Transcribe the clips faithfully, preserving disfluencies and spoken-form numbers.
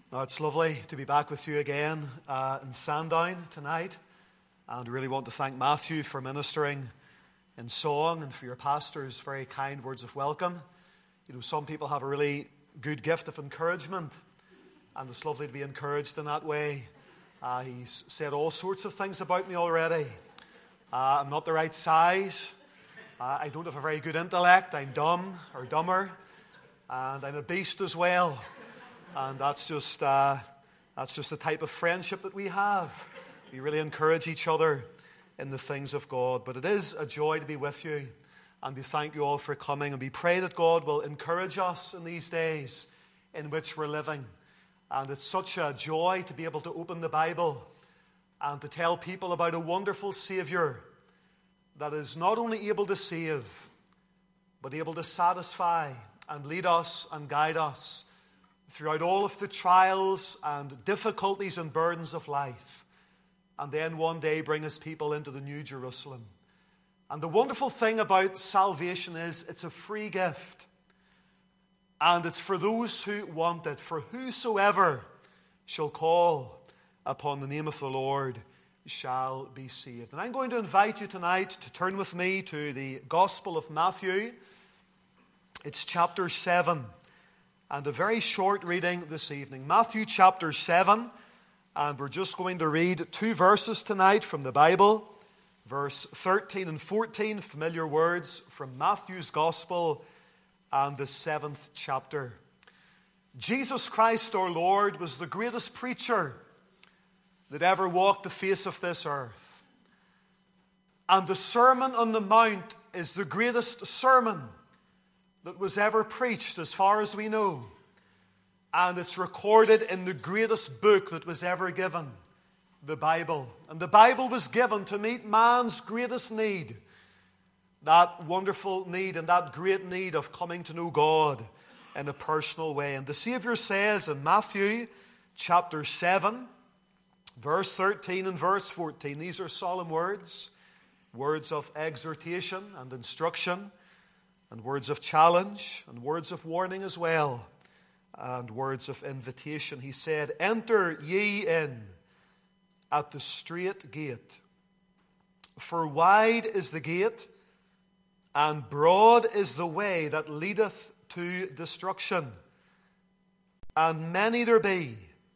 Now, it's lovely to be back with you again uh, in Sandown tonight, and I really want to thank Matthew for ministering in song and for your pastor's very kind words of welcome. You know, some people have a really good gift of encouragement, and it's lovely to be encouraged in that way. Uh, he's said all sorts of things about me already. Uh, I'm not the right size. Uh, I don't have a very good intellect. I'm dumb or dumber, and I'm a beast as well. And that's just uh, that's just the type of friendship that we have. We really encourage each other in the things of God. But it is a joy to be with you, and we thank you all for coming. And we pray that God will encourage us in these days in which we're living. And it's such a joy to be able to open the Bible and to tell people about a wonderful Savior that is not only able to save, but able to satisfy and lead us and guide us throughout all of the trials and difficulties and burdens of life, and then one day bring his people into the New Jerusalem. And the wonderful thing about salvation is it's a free gift, and it's for those who want it. For whosoever shall call upon the name of the Lord shall be saved. And I'm going to invite you tonight to turn with me to the Gospel of Matthew. It's chapter seven. And a very short reading this evening. Matthew chapter seven. And we're just going to read two verses tonight from the Bible. Verse thirteen and fourteen, familiar words from Matthew's Gospel and the seventh chapter. Jesus Christ our Lord was the greatest preacher that ever walked the face of this earth. And the Sermon on the Mount is the greatest sermon that was ever preached, as far as we know. And it's recorded in the greatest book that was ever given, the Bible. And the Bible was given to meet man's greatest need, that wonderful need and that great need of coming to know God in a personal way. And the Savior says in Matthew chapter seven, verse thirteen and verse fourteen, these are solemn words, words of exhortation and instruction, and words of challenge, and words of warning as well, and words of invitation. He said, "Enter ye in at the strait gate. For wide is the gate, and broad is the way that leadeth to destruction, and many there be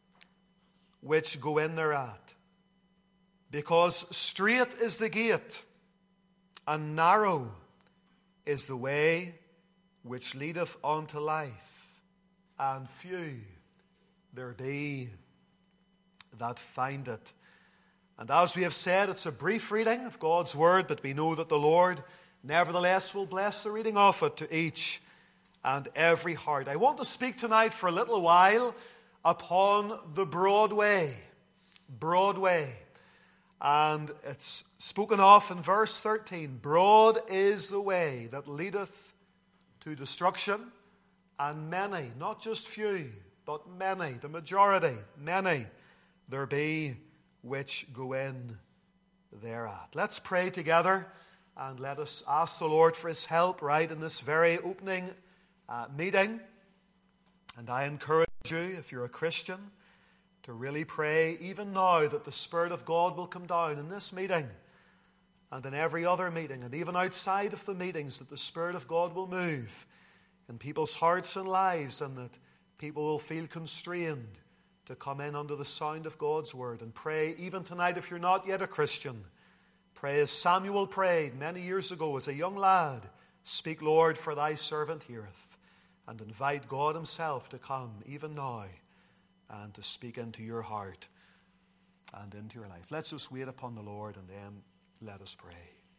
which go in thereat. Because strait is the gate, and narrow is the way which leadeth unto life, and few there be that find it." And as we have said, it's a brief reading of God's Word, but we know that the Lord nevertheless will bless the reading of it to each and every heart. I want to speak tonight for a little while upon the broad way. Broad way. And it's spoken of in verse thirteen. Broad is the way that leadeth to destruction, and many, not just few, but many, the majority, many, there be which go in thereat. Let's pray together, and let us ask the Lord for His help right in this very opening uh, meeting. And I encourage you, if you're a Christian, to really pray even now that the Spirit of God will come down in this meeting and in every other meeting, and even outside of the meetings, that the Spirit of God will move in people's hearts and lives, and that people will feel constrained to come in under the sound of God's Word. And pray even tonight, if you're not yet a Christian, pray as Samuel prayed many years ago as a young lad, "Speak, Lord, for thy servant heareth," and invite God Himself to come even now and to speak into your heart and into your life. Let's just wait upon the Lord, and then let us pray.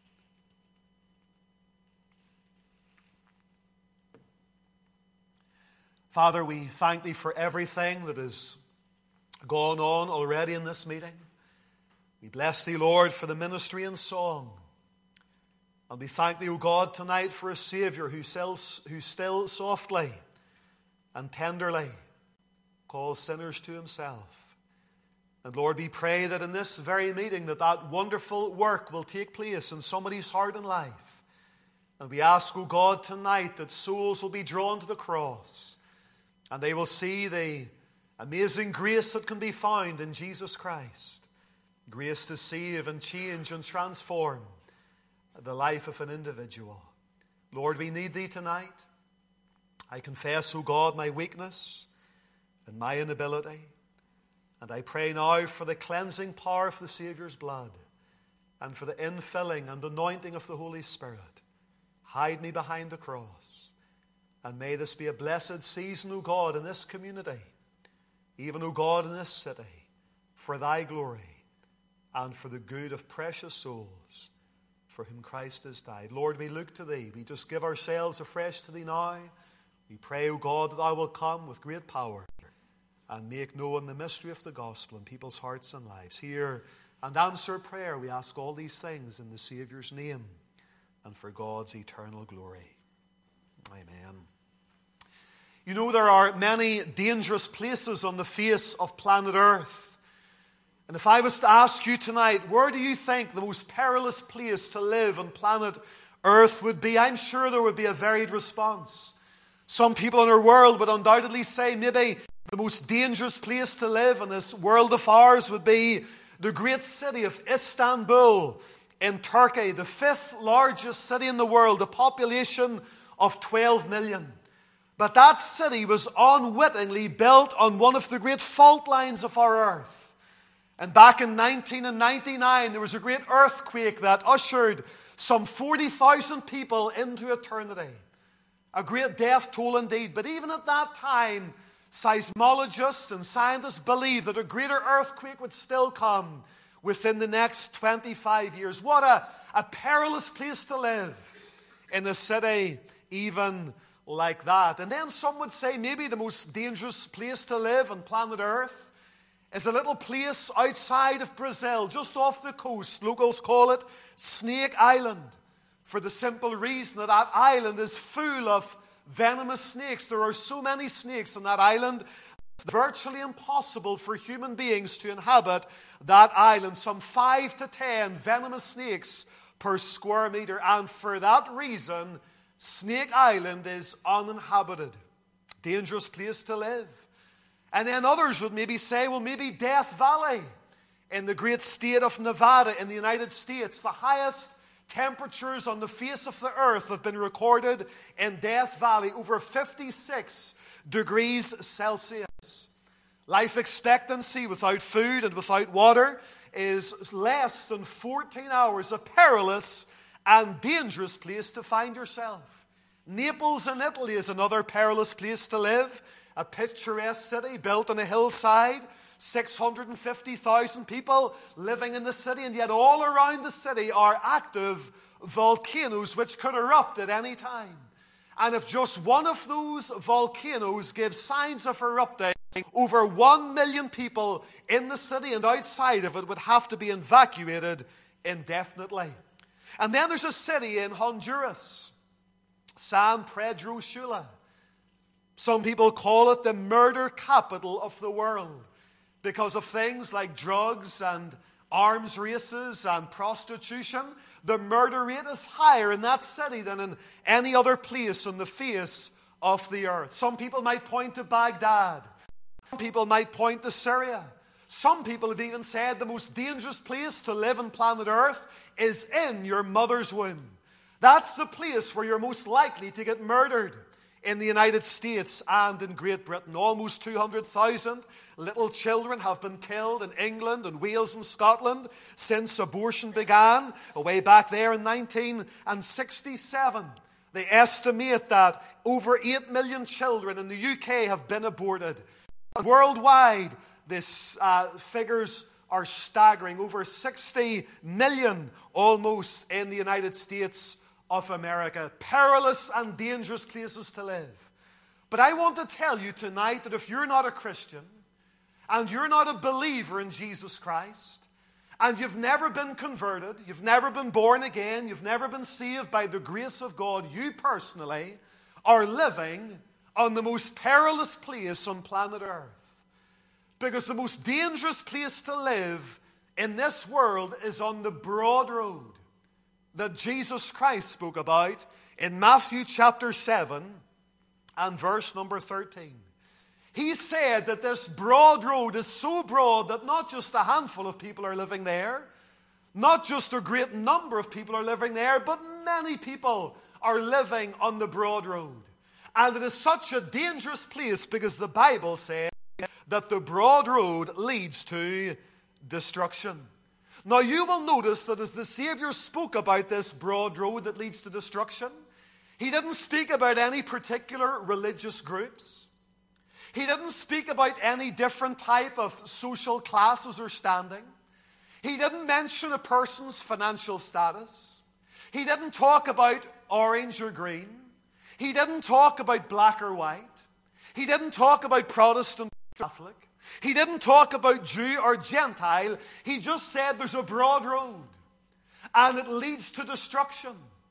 Father, we thank Thee for everything that has gone on already in this meeting. We bless Thee, Lord, for the ministry and song. And we thank Thee, O God, tonight for a Savior who still, who still softly and tenderly calls sinners to Himself. And Lord, we pray that in this very meeting that that wonderful work will take place in somebody's heart and life. And we ask, O God, tonight that souls will be drawn to the cross, and they will see the Amazing grace that can be found in Jesus Christ. Grace to save and change and transform the life of an individual. Lord, we need Thee tonight. I confess, O God, my weakness and my inability. And I pray now for the cleansing power of the Saviour's blood and for the infilling and anointing of the Holy Spirit. Hide me behind the cross. And may this be a blessed season, O God, in this community, even, O God, in this city, for Thy glory and for the good of precious souls for whom Christ has died. Lord, we look to Thee. We just give ourselves afresh to Thee now. We pray, O God, that Thou wilt come with great power and make known the mystery of the gospel in people's hearts and lives. Hear and answer prayer. We ask all these things in the Saviour's name and for God's eternal glory. Amen. You know, there are many dangerous places on the face of planet Earth. And if I was to ask you tonight, where do you think the most perilous place to live on planet Earth would be? I'm sure there would be a varied response. Some people in our world would undoubtedly say maybe the most dangerous place to live in this world of ours would be the great city of Istanbul in Turkey, the fifth largest city in the world, a population of twelve million. But that city was unwittingly built on one of the great fault lines of our earth. And back in nineteen ninety-nine, there was a great earthquake that ushered some forty thousand people into eternity. A great death toll indeed. But even at that time, seismologists and scientists believed that a greater earthquake would still come within the next twenty-five years. What a, a perilous place to live in a city even like that. And then some would say maybe the most dangerous place to live on planet Earth is a little place outside of Brazil, just off the coast. Locals call it Snake Island, for the simple reason that that island is full of venomous snakes. There are so many snakes on that island, it's virtually impossible for human beings to inhabit that island. Some five to ten venomous snakes per square meter. And for that reason, Snake Island is uninhabited. Dangerous place to live. And then others would maybe say, well, maybe Death Valley in the great state of Nevada in the United States. The highest temperatures on the face of the earth have been recorded in Death Valley, over fifty-six degrees Celsius. Life expectancy without food and without water is less than fourteen hours, a perilous and dangerous place to find yourself. Naples in Italy is another perilous place to live. A picturesque city built on a hillside, six hundred fifty thousand people living in the city, and yet all around the city are active volcanoes which could erupt at any time. And if just one of those volcanoes gives signs of erupting, over one million people in the city and outside of it would have to be evacuated indefinitely. And then there's a city in Honduras, San Pedro Sula. Some people call it the murder capital of the world because of things like drugs and arms races and prostitution. The murder rate is higher in that city than in any other place on the face of the earth. Some people might point to Baghdad. Some people might point to Syria. Some people have even said the most dangerous place to live on planet Earth is in your mother's womb. That's the place where you're most likely to get murdered. In the United States and in Great Britain, almost two hundred thousand little children have been killed in England and Wales and Scotland since abortion began, way back there in nineteen sixty-seven. They estimate that over eight million children in the U K have been aborted. Worldwide, these uh, figures are staggering. Over sixty million almost in the United States of America. Perilous and dangerous places to live. But I want to tell you tonight that if you're not a Christian and you're not a believer in Jesus Christ and you've never been converted, you've never been born again, you've never been saved by the grace of God, you personally are living on the most perilous place on planet Earth. Because the most dangerous place to live in this world is on the broad road that Jesus Christ spoke about in Matthew chapter seven and verse number thirteen. He said that this broad road is so broad that not just a handful of people are living there, not just a great number of people are living there, but many people are living on the broad road. And it is such a dangerous place because the Bible says that the broad road leads to destruction. Now you will notice that as the Savior spoke about this broad road that leads to destruction, he didn't speak about any particular religious groups. He didn't speak about any different type of social classes or standing. He didn't mention a person's financial status. He didn't talk about orange or green. He didn't talk about black or white. He didn't talk about Protestant or Catholic. He didn't talk about Jew or Gentile. He just said there's a broad road and it leads to destruction.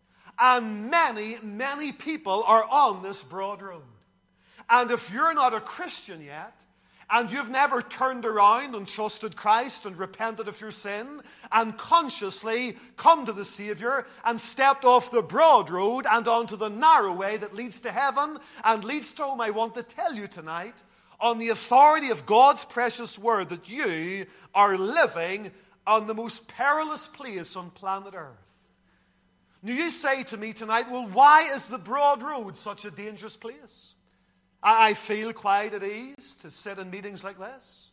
And many, many people are on this broad road. And if you're not a Christian yet, and you've never turned around and trusted Christ and repented of your sin and consciously come to the Savior and stepped off the broad road and onto the narrow way that leads to heaven and leads to home, I want to tell you tonight, on the authority of God's precious word, that you are living on the most perilous place on planet Earth. Now you say to me tonight, well, why is the broad road such a dangerous place? I feel quite at ease to sit in meetings like this.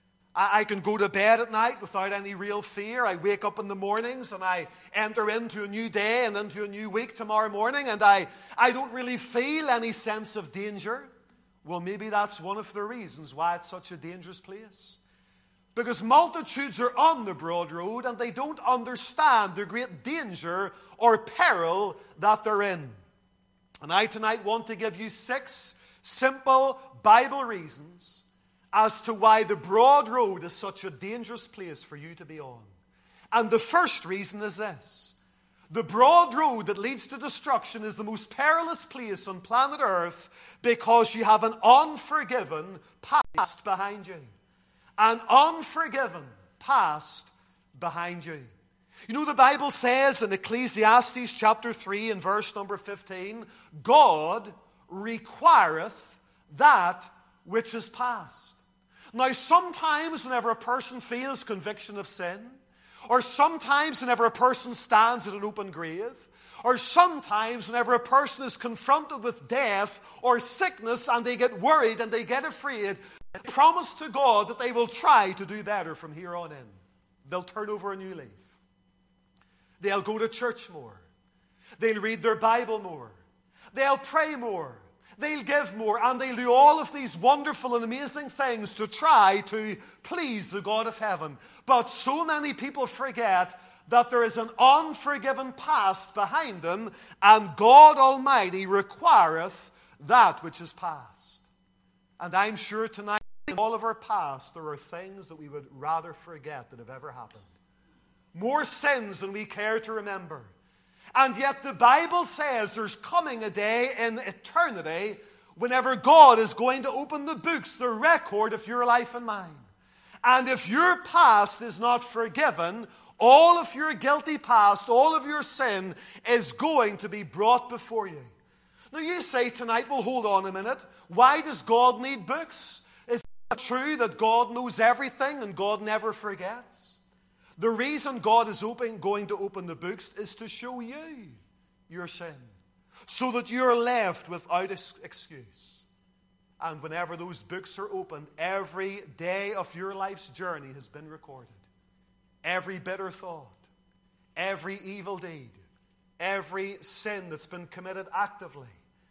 I can go to bed at night without any real fear. I wake up in the mornings and I enter into a new day and into a new week tomorrow morning, and I, I don't really feel any sense of danger. Well, maybe that's one of the reasons why it's such a dangerous place. Because multitudes are on the broad road and they don't understand the great danger or peril that they're in. And I tonight want to give you six simple Bible reasons as to why the broad road is such a dangerous place for you to be on. And the first reason is this: the broad road that leads to destruction is the most perilous place on planet Earth because you have an unforgiven past behind you. An unforgiven past behind you. You know, the Bible says in Ecclesiastes chapter three and verse number fifteen, God requireth that which is past. Now, sometimes whenever a person feels conviction of sin, or sometimes whenever a person stands at an open grave, or sometimes whenever a person is confronted with death or sickness and they get worried and they get afraid, they promise to God that they will try to do better from here on in. They'll turn over a new leaf. They'll go to church more. They'll read their Bible more. They'll pray more. They'll give more. And they'll do all of these wonderful and amazing things to try to please the God of heaven. But so many people forget that there is an unforgiven past behind them, and God Almighty requireth that which is past. And I'm sure tonight, in all of our past, there are things that we would rather forget that have ever happened. More sins than we care to remember. And yet the Bible says there's coming a day in eternity whenever God is going to open the books, the record of your life and mine. And if your past is not forgiven, all of your guilty past, all of your sin is going to be brought before you. Now you say tonight, well, hold on a minute. Why does God need books? Is it true that God knows everything and God never forgets? The reason God is open, going to open the books is to show you your sin, so that you're left without excuse. And whenever those books are opened, every day of your life's journey has been recorded. Every bitter thought, every evil deed, every sin that's been committed actively,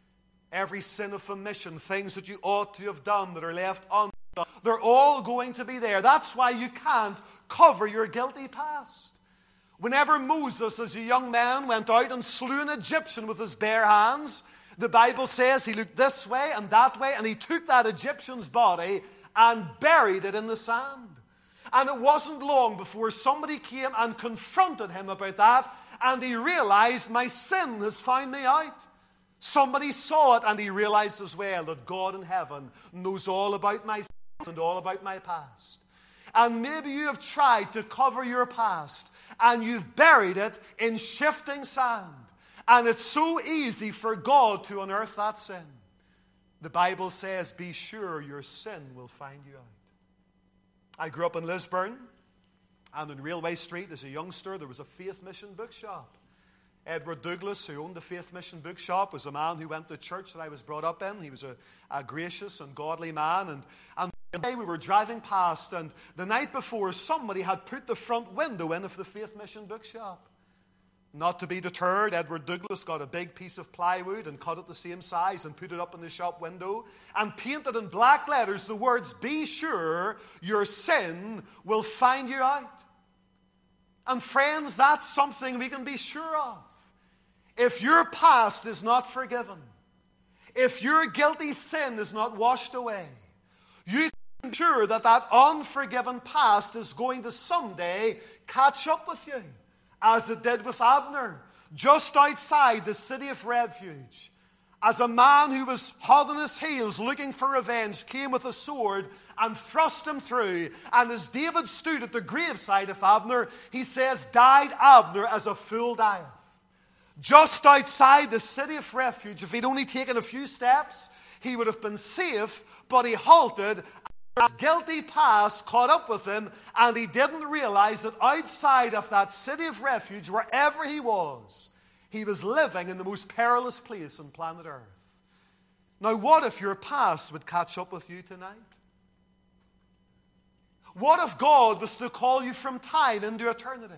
every sin of omission, things that you ought to have done that are left undone, they're all going to be there. That's why you can't cover your guilty past. Whenever Moses, as a young man, went out and slew an Egyptian with his bare hands, the Bible says he looked this way and that way, and he took that Egyptian's body and buried it in the sand. And it wasn't long before somebody came and confronted him about that, and he realized, my sin has found me out. Somebody saw it, and he realized as well that God in heaven knows all about my sins and all about my past. And maybe you have tried to cover your past, and you've buried it in shifting sand. And it's so easy for God to unearth that sin. the Bible says, be sure your sin will find you out. I grew up in Lisburn, and on Railway Street as a youngster there was a Faith Mission bookshop. Edward Douglas, who owned the Faith Mission bookshop, was a man who went to the church that I was brought up in. He was a, a gracious and godly man. And, and one day we were driving past, and the night before somebody had put the front window in of the Faith Mission bookshop. Not to be deterred, Edward Douglas got a big piece of plywood and cut it the same size and put it up in the shop window and painted in black letters the words, be sure your sin will find you out. And friends, that's something we can be sure of. If your past is not forgiven, if your guilty sin is not washed away, you can be sure that that unforgiven past is going to someday catch up with you, as it did with Abner, just outside the city of refuge. As a man who was hot on his heels looking for revenge came with a sword and thrust him through, and as David stood at the graveside of Abner, he says, died Abner as a fool dieth. Just outside the city of refuge, if he'd only taken a few steps, he would have been safe, but he halted. His guilty past caught up with him, and he didn't realize that outside of that city of refuge, wherever he was, he was living in the most perilous place on planet Earth. Now, what if your past would catch up with you tonight? What if God was to call you from time into eternity,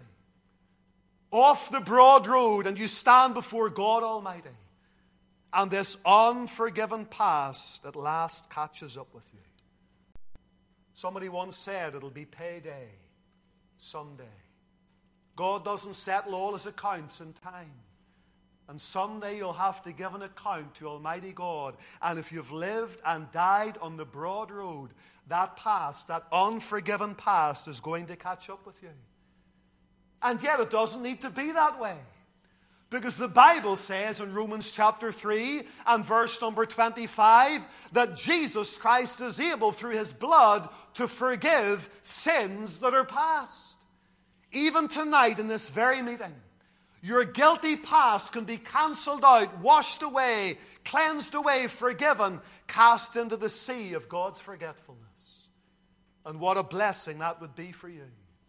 off the broad road, and you stand before God Almighty, and this unforgiven past at last catches up with you? Somebody once said it'll be payday someday. God doesn't settle all his accounts in time. And someday you'll have to give an account to Almighty God. And if you've lived and died on the broad road, that past, that unforgiven past, is going to catch up with you. And yet it doesn't need to be that way. Because the Bible says in Romans chapter three and verse number twenty-five that Jesus Christ is able through his blood to forgive sins that are past. Even tonight in this very meeting, your guilty past can be cancelled out, washed away, cleansed away, forgiven, cast into the sea of God's forgetfulness. And what a blessing that would be for you.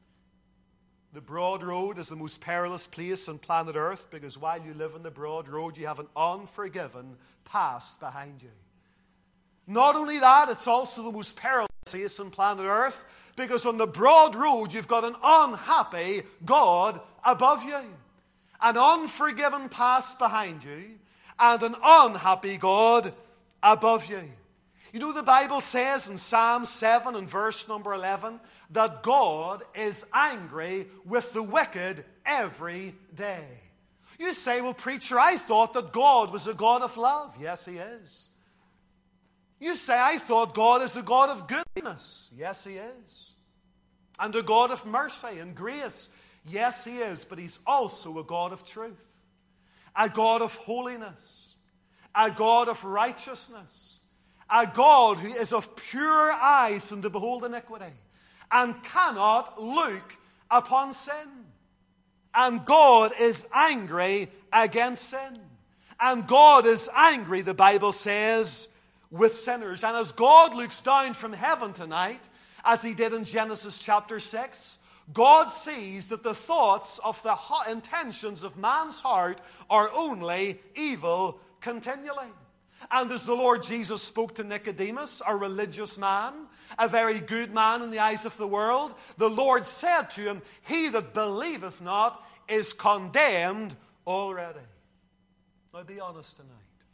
The broad road is the most perilous place on planet Earth, because while you live on the broad road, you have an unforgiven past behind you. Not only that, it's also the most perilous place on planet Earth, because on the broad road, you've got an unhappy God above you, an unforgiven past behind you, and an unhappy God above you. You know, the Bible says in Psalm seven and verse number eleven that God is angry with the wicked every day. You say, well, preacher, I thought that God was a God of love. Yes, he is. You say, I thought God is a God of goodness. Yes, he is. And a God of mercy and grace. Yes, he is. But he's also a God of truth, a God of holiness, a God of righteousness, a God who is of pure eyes and to behold iniquity, and cannot look upon sin. And God is angry against sin. And God is angry, the Bible says, with sinners. And as God looks down from heaven tonight, as he did in Genesis chapter six, God sees that the thoughts of the intentions of man's heart are only evil continually. And as the Lord Jesus spoke to Nicodemus, a religious man, a very good man in the eyes of the world, the Lord said to him, he that believeth not is condemned already. Now be honest tonight.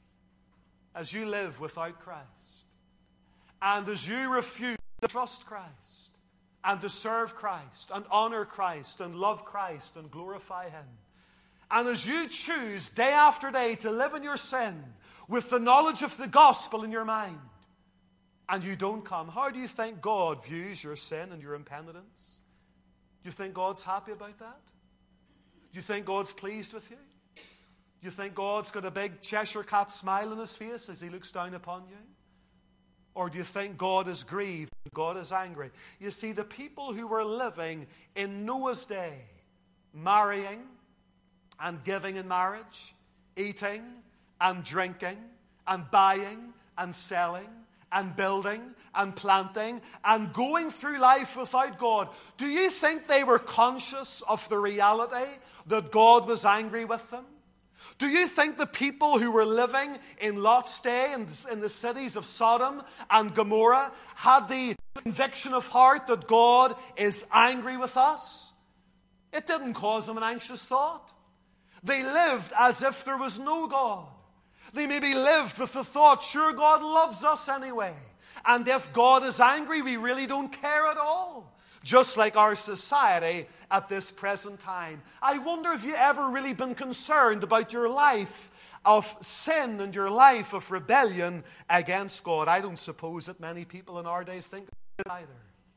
As you live without Christ, and as you refuse to trust Christ, and to serve Christ, and honor Christ, and love Christ, and glorify him, and as you choose day after day to live in your sin, with the knowledge of the gospel in your mind, and you don't come, how do you think God views your sin and your impenitence? Do you think God's happy about that? Do you think God's pleased with you? Do you think God's got a big Cheshire cat smile on his face as he looks down upon you? Or do you think God is grieved, God is angry? You see, the people who were living in Noah's day, marrying and giving in marriage, eating and drinking and buying and selling and building and planting and going through life without God, do you think they were conscious of the reality that God was angry with them? Do you think the people who were living in Lot's day in, in the cities of Sodom and Gomorrah had the conviction of heart that God is angry with us? It didn't cause them an anxious thought. They lived as if there was no God. They maybe lived with the thought, sure, God loves us anyway. And if God is angry, we really don't care at all. Just like our society at this present time. I wonder if you ever really been concerned about your life of sin and your life of rebellion against God. I don't suppose that many people in our day think it either.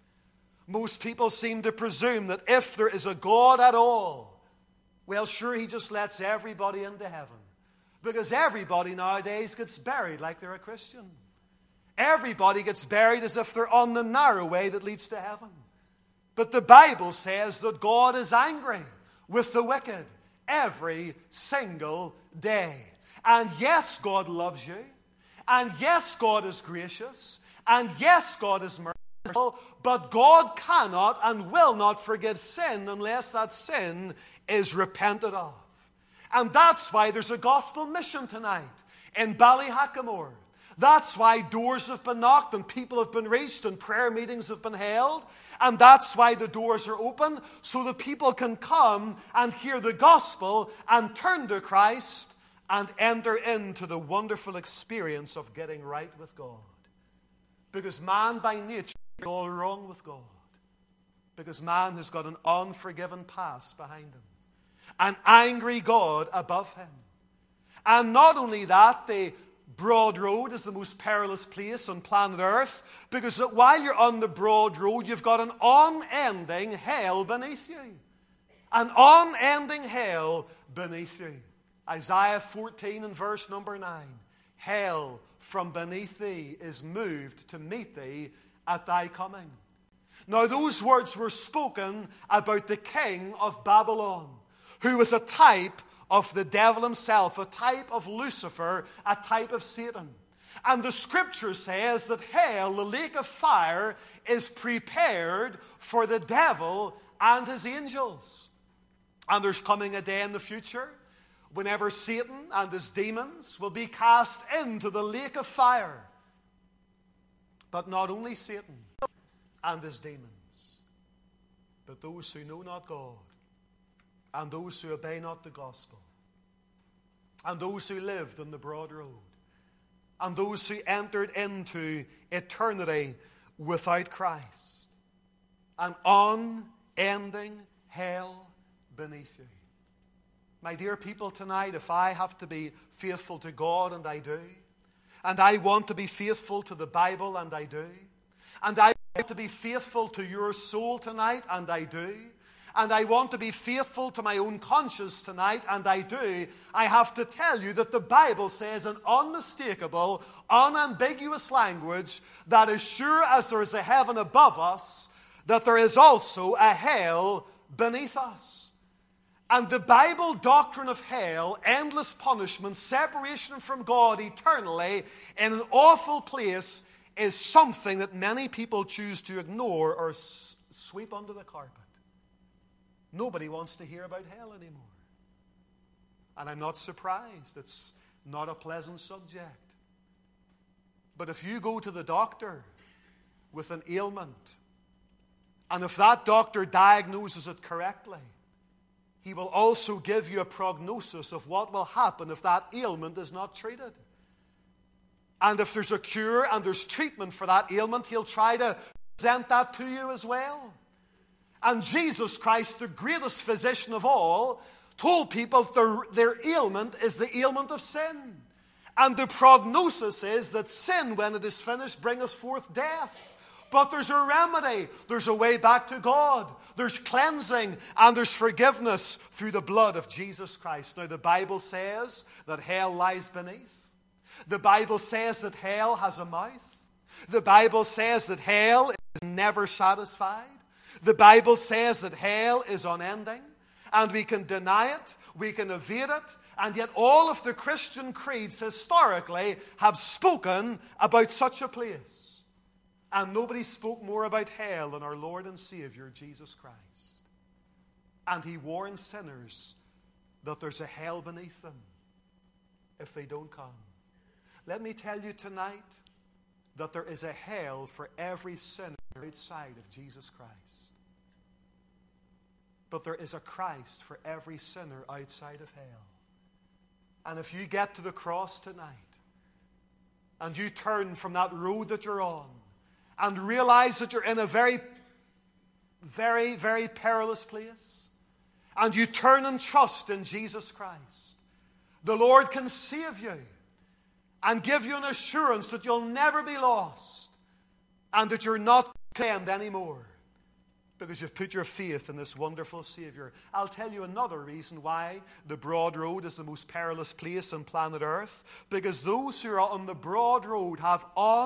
Most people seem to presume that if there is a God at all, well, sure, he just lets everybody into heaven. Because everybody nowadays gets buried like they're a Christian. Everybody gets buried as if they're on the narrow way that leads to heaven. But the Bible says that God is angry with the wicked every single day. And yes, God loves you. And yes, God is gracious. And yes, God is merciful. But God cannot and will not forgive sin unless that sin is repented of. And that's why there's a gospel mission tonight in Ballyhackamore. That's why doors have been knocked and people have been reached and prayer meetings have been held. And that's why the doors are open, so that people can come and hear the gospel and turn to Christ and enter into the wonderful experience of getting right with God. Because man by nature is all wrong with God. Because man has got an unforgiven past behind him. An angry God above him. And not only that, the broad road is the most perilous place on planet Earth, because while you're on the broad road, you've got an unending hell beneath you. An unending hell beneath you. Isaiah fourteen and verse number nine. Hell from beneath thee is moved to meet thee at thy coming. Now those words were spoken about the king of Babylon, who was a type of the devil himself, a type of Lucifer, a type of Satan. And the scripture says that hell, the lake of fire, is prepared for the devil and his angels. And there's coming a day in the future whenever Satan and his demons will be cast into the lake of fire. But not only Satan and his demons, but those who know not God, and those who obey not the gospel, and those who lived on the broad road, and those who entered into eternity without Christ. An unending hell beneath you. My dear people, tonight, if I have to be faithful to God, and I do, and I want to be faithful to the Bible, and I do, and I want to be faithful to your soul tonight, and I do, and I want to be faithful to my own conscience tonight, and I do, I have to tell you that the Bible says in unmistakable, unambiguous language that as sure as there is a heaven above us, that there is also a hell beneath us. And the Bible doctrine of hell, endless punishment, separation from God eternally in an awful place, is something that many people choose to ignore or s- sweep under the carpet. Nobody wants to hear about hell anymore. And I'm not surprised. It's not a pleasant subject. But if you go to the doctor with an ailment, and if that doctor diagnoses it correctly, he will also give you a prognosis of what will happen if that ailment is not treated. And if there's a cure and there's treatment for that ailment, he'll try to present that to you as well. And Jesus Christ, the greatest physician of all, told people their, their ailment is the ailment of sin. And the prognosis is that sin, when it is finished, bringeth forth death. But there's a remedy. There's a way back to God. There's cleansing and there's forgiveness through the blood of Jesus Christ. Now, the Bible says that hell lies beneath. The Bible says that hell has a mouth. The Bible says that hell is never satisfied. The Bible says that hell is unending, and we can deny it, we can evade it, And yet all of the Christian creeds historically have spoken about such a place. And nobody spoke more about hell than our Lord and Savior, Jesus Christ. And he warns sinners that there's a hell beneath them if they don't come. Let me tell you tonight that there is a hell for every sinner outside of Jesus Christ. But there is a Christ for every sinner outside of hell. And if you get to the cross tonight and you turn from that road that you're on and realize that you're in a very, very, very perilous place, and you turn and trust in Jesus Christ, the Lord can save you and give you an assurance that you'll never be lost and that you're not condemned anymore because you've put your faith in this wonderful Savior. I'll tell you another reason why the broad road is the most perilous place on planet Earth. Because those who are on the broad road have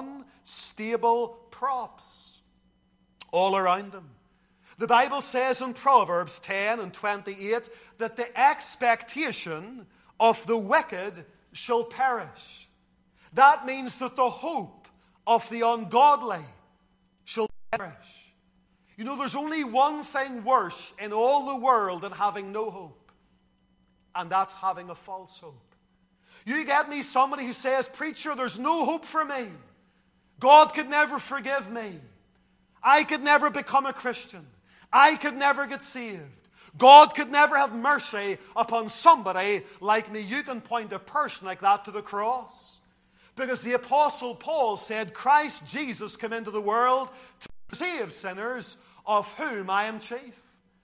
unstable props all around them. The Bible says in Proverbs ten and twenty-eight that the expectation of the wicked shall perish. That means that the hope of the ungodly shall perish. You know, there's only one thing worse in all the world than having no hope, and that's having a false hope. You get me somebody who says, "Preacher, there's no hope for me. God could never forgive me. I could never become a Christian. I could never get saved. God could never have mercy upon somebody like me." You can point a person like that to the cross. Because the Apostle Paul said, "Christ Jesus came into the world to save sinners, of whom I am chief."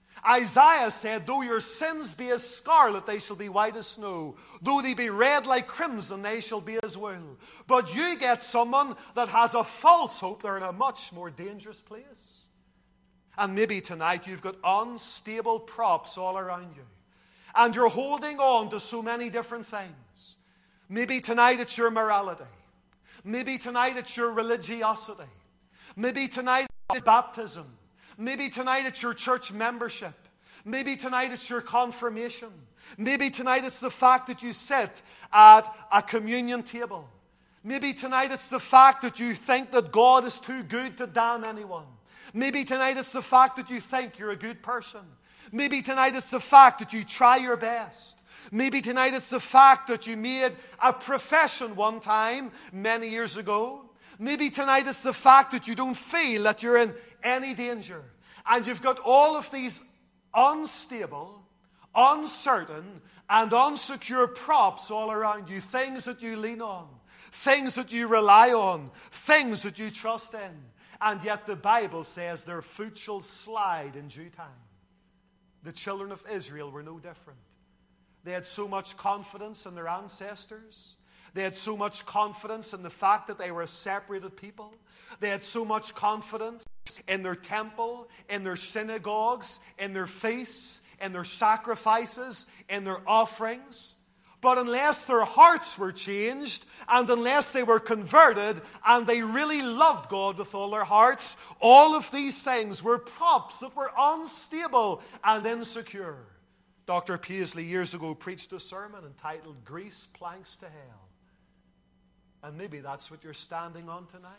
Isaiah said, "Though your sins be as scarlet, they shall be white as snow. Though they be red like crimson, they shall be as wool." But you get someone that has a false hope, they're in a much more dangerous place. And maybe tonight you've got unstable props all around you. And you're holding on to so many different things. Maybe tonight it's your morality. Maybe tonight it's your religiosity. Maybe tonight it's baptism. Maybe tonight it's your church membership. Maybe tonight it's your confirmation. Maybe tonight it's the fact that you sit at a communion table. Maybe tonight it's the fact that you think that God is too good to damn anyone. Maybe tonight it's the fact that you think you're a good person. Maybe tonight it's the fact that you try your best. Maybe tonight it's the fact that you made a profession one time many years ago. Maybe tonight it's the fact that you don't feel that you're in any danger. And you've got all of these unstable, uncertain, and unsecure props all around you. Things that you lean on. Things that you rely on. Things that you trust in. And yet the Bible says their foot shall slide in due time. The children of Israel were no different. They had so much confidence in their ancestors. They had so much confidence in the fact that they were a separated people. They had so much confidence in their temple, in their synagogues, in their feasts, in their sacrifices, in their offerings. But unless their hearts were changed, and unless they were converted, and they really loved God with all their hearts, all of these things were props that were unstable and insecure. Doctor Paisley years ago preached a sermon entitled "Grease Planks to Hell." And maybe that's what you're standing on tonight.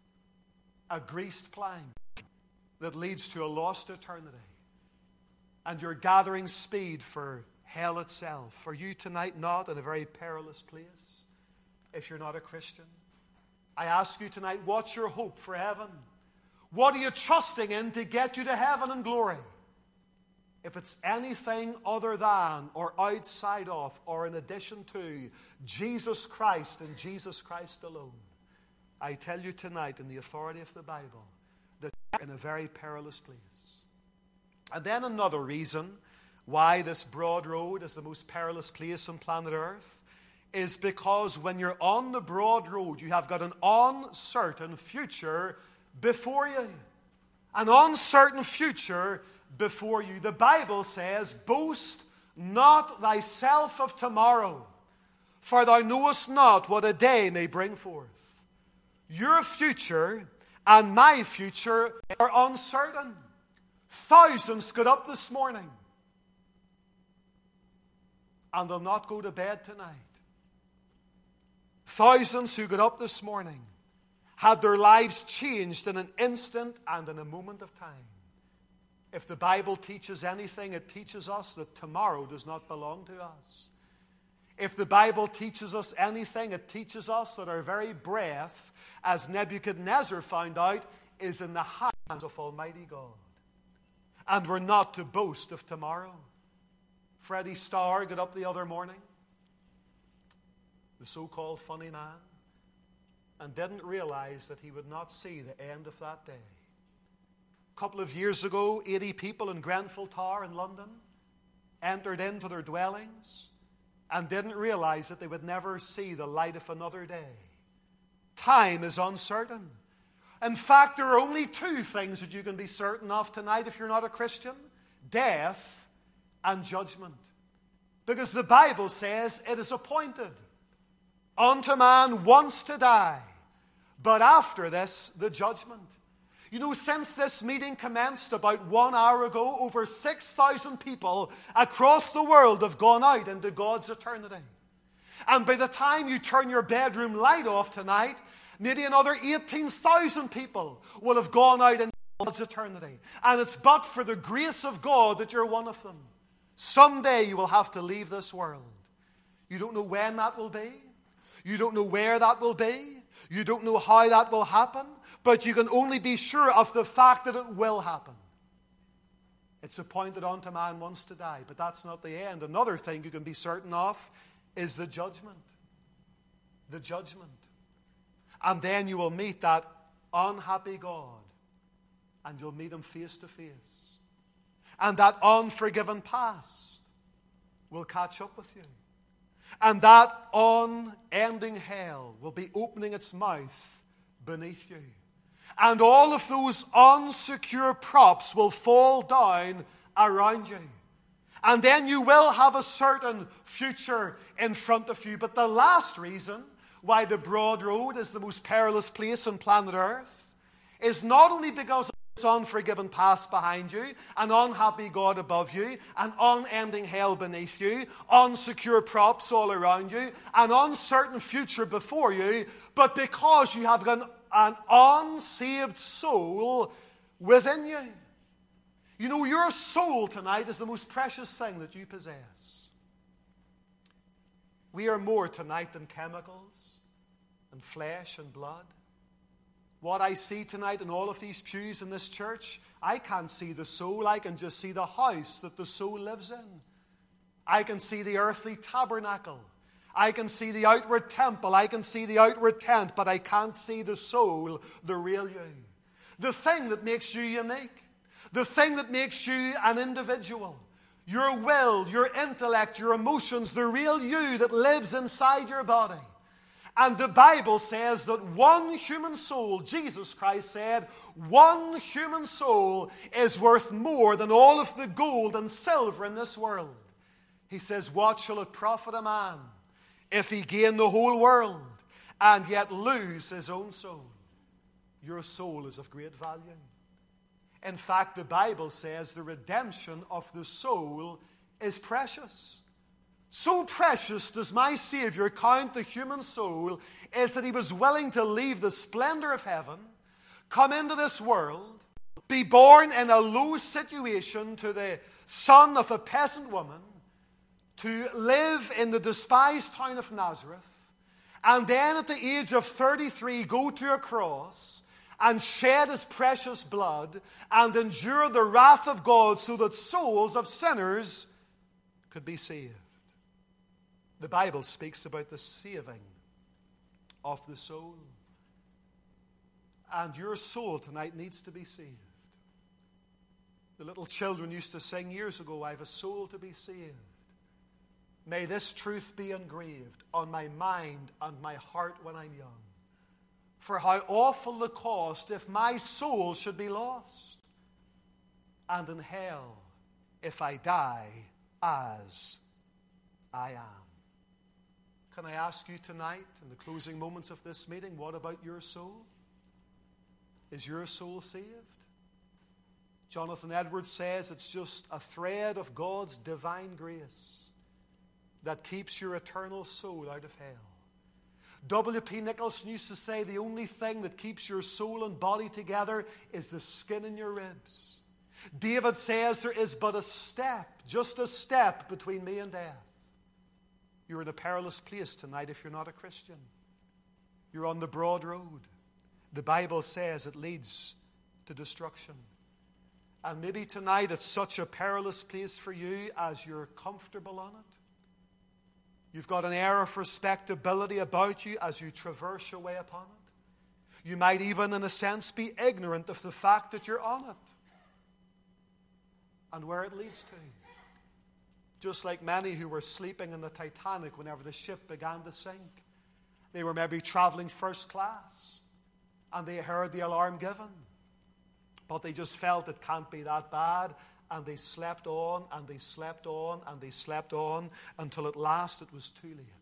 A greased plank that leads to a lost eternity. And you're gathering speed for hell itself. Are you tonight not in a very perilous place if you're not a Christian? I ask you tonight, what's your hope for heaven? What are you trusting in to get you to heaven and glory? If it's anything other than or outside of or in addition to Jesus Christ and Jesus Christ alone, I tell you tonight in the authority of the Bible that you're in a very perilous place. And then another reason why this broad road is the most perilous place on planet Earth is because when you're on the broad road, you have got an uncertain future before you. An uncertain future before you. The Bible says, "Boast not thyself of tomorrow, for thou knowest not what a day may bring forth." Your future and my future are uncertain. Thousands got up this morning and they'll not go to bed tonight. Thousands who got up this morning had their lives changed in an instant and in a moment of time. If the Bible teaches anything, it teaches us that tomorrow does not belong to us. If the Bible teaches us anything, it teaches us that our very breath, as Nebuchadnezzar found out, is in the hands of Almighty God. And we're not to boast of tomorrow. Freddie Starr got up the other morning, the so-called funny man, and didn't realize that he would not see the end of that day. A couple of years ago, eighty people in Grenfell Tower in London entered into their dwellings and didn't realize that they would never see the light of another day. Time is uncertain. In fact, there are only two things that you can be certain of tonight if you're not a Christian: death and judgment. Because the Bible says it is appointed unto man once to die, but after this, the judgment. You know, since this meeting commenced about one hour ago, over six thousand people across the world have gone out into God's eternity. And by the time you turn your bedroom light off tonight, maybe another eighteen thousand people will have gone out into God's eternity. And it's but for the grace of God that you're one of them. Someday you will have to leave this world. You don't know when that will be. You don't know where that will be. You don't know how that will happen. But you can only be sure of the fact that it will happen. It's appointed unto man once to die. But that's not the end. Another thing you can be certain of is the judgment. The judgment. And then you will meet that unhappy God. And you'll meet him face to face. And that unforgiven past will catch up with you. And that unending hell will be opening its mouth beneath you. And all of those unsecure props will fall down around you. And then you will have a certain future in front of you. But the last reason why the broad road is the most perilous place on planet Earth is not only because of this unforgiven past behind you, an unhappy God above you, an unending hell beneath you, unsecure props all around you, an uncertain future before you, but because you have an, an unsaved soul within you. You know, your soul tonight is the most precious thing that you possess. We are more tonight than chemicals and flesh and blood. What I see tonight in all of these pews in this church, I can't see the soul. I can just see the house that the soul lives in. I can see the earthly tabernacle. I can see the outward temple. I can see the outward tent, but I can't see the soul, the real you. The thing that makes you unique. The thing that makes you an individual. Your will, your intellect, your emotions, the real you that lives inside your body. And the Bible says that one human soul, Jesus Christ said, one human soul is worth more than all of the gold and silver in this world. He says, what shall it profit a man if he gain the whole world and yet lose his own soul? Your soul is of great value. In fact, the Bible says the redemption of the soul is precious. So precious does my Savior count the human soul is that he was willing to leave the splendor of heaven, come into this world, be born in a low situation to the son of a peasant woman, to live in the despised town of Nazareth, and then at the age of thirty-three go to a cross and shed his precious blood and endure the wrath of God so that souls of sinners could be saved. The Bible speaks about the saving of the soul. And your soul tonight needs to be saved. The little children used to sing years ago, I have a soul to be saved. May this truth be engraved on my mind and my heart when I'm young. For how awful the cost if my soul should be lost. And in hell if I die as I am. Can I ask you tonight, in the closing moments of this meeting, what about your soul? Is your soul saved? Jonathan Edwards says it's just a thread of God's divine grace that keeps your eternal soul out of hell. W P Nicholson used to say the only thing that keeps your soul and body together is the skin in your ribs. David says there is but a step, just a step between me and death. You're in a perilous place tonight if you're not a Christian. You're on the broad road. The Bible says it leads to destruction. And maybe tonight it's such a perilous place for you as you're comfortable on it. You've got an air of respectability about you as you traverse your way upon it. You might even, in a sense, be ignorant of the fact that you're on it and where it leads to. Just like many who were sleeping in the Titanic whenever the ship began to sink. They were maybe traveling first class and they heard the alarm given. But they just felt it can't be that bad. And they slept on, and they slept on, and they slept on, until at last it was too late.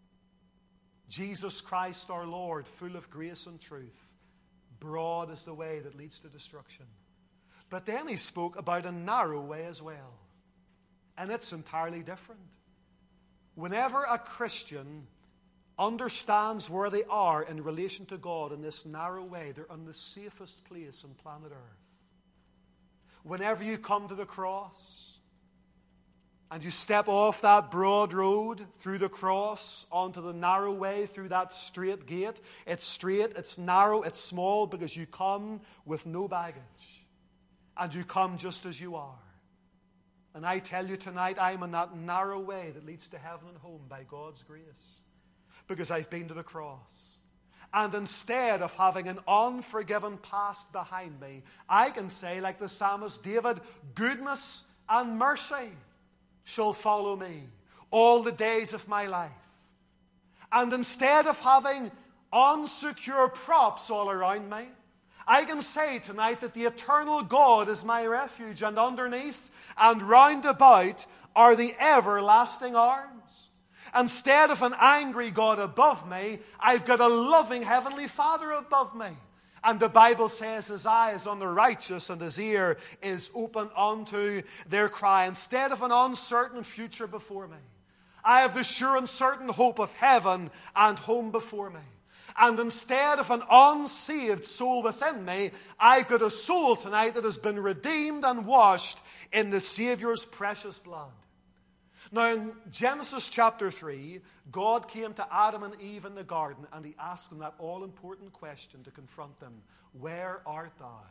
Jesus Christ our Lord, full of grace and truth, broad is the way that leads to destruction. But then he spoke about a narrow way as well. And it's entirely different. Whenever a Christian understands where they are in relation to God in this narrow way, they're on the safest place on planet Earth. Whenever you come to the cross and you step off that broad road through the cross onto the narrow way through that straight gate, it's straight, it's narrow, it's small because you come with no baggage and you come just as you are. And I tell you tonight, I'm on that narrow way that leads to heaven and home by God's grace because I've been to the cross. And instead of having an unforgiven past behind me, I can say, like the psalmist David, goodness and mercy shall follow me all the days of my life. And instead of having unsecure props all around me, I can say tonight that the eternal God is my refuge, and underneath and round about are the everlasting arms. Instead of an angry God above me, I've got a loving Heavenly Father above me. And the Bible says his eye is on the righteous and his ear is open unto their cry. Instead of an uncertain future before me, I have the sure and certain hope of heaven and home before me. And instead of an unsaved soul within me, I've got a soul tonight that has been redeemed and washed in the Savior's precious blood. Now, in Genesis chapter three, God came to Adam and Eve in the garden and he asked them that all-important question to confront them. Where art thou?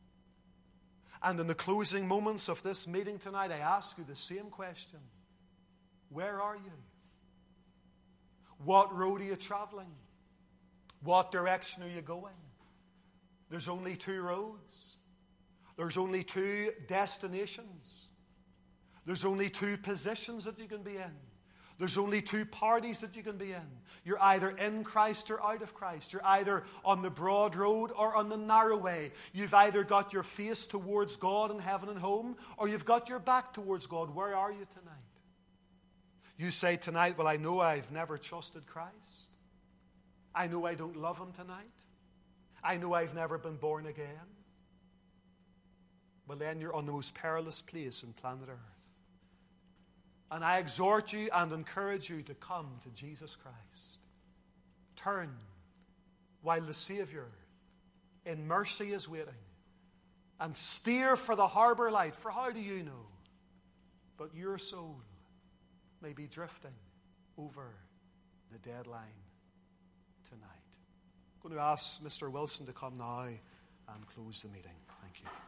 And in the closing moments of this meeting tonight, I ask you the same question. Where are you? What road are you traveling? What direction are you going? There's only two roads. There's only two destinations. There's only two positions that you can be in. There's only two parties that you can be in. You're either in Christ or out of Christ. You're either on the broad road or on the narrow way. You've either got your face towards God in heaven and home, or you've got your back towards God. Where are you tonight? You say tonight, well, I know I've never trusted Christ. I know I don't love Him tonight. I know I've never been born again. Well, then you're on the most perilous place on planet Earth. And I exhort you and encourage you to come to Jesus Christ. Turn while the Savior in mercy is waiting. And steer for the harbor light. For how do you know? But your soul may be drifting over the dead line tonight. I'm going to ask Mister Wilson to come now and close the meeting. Thank you.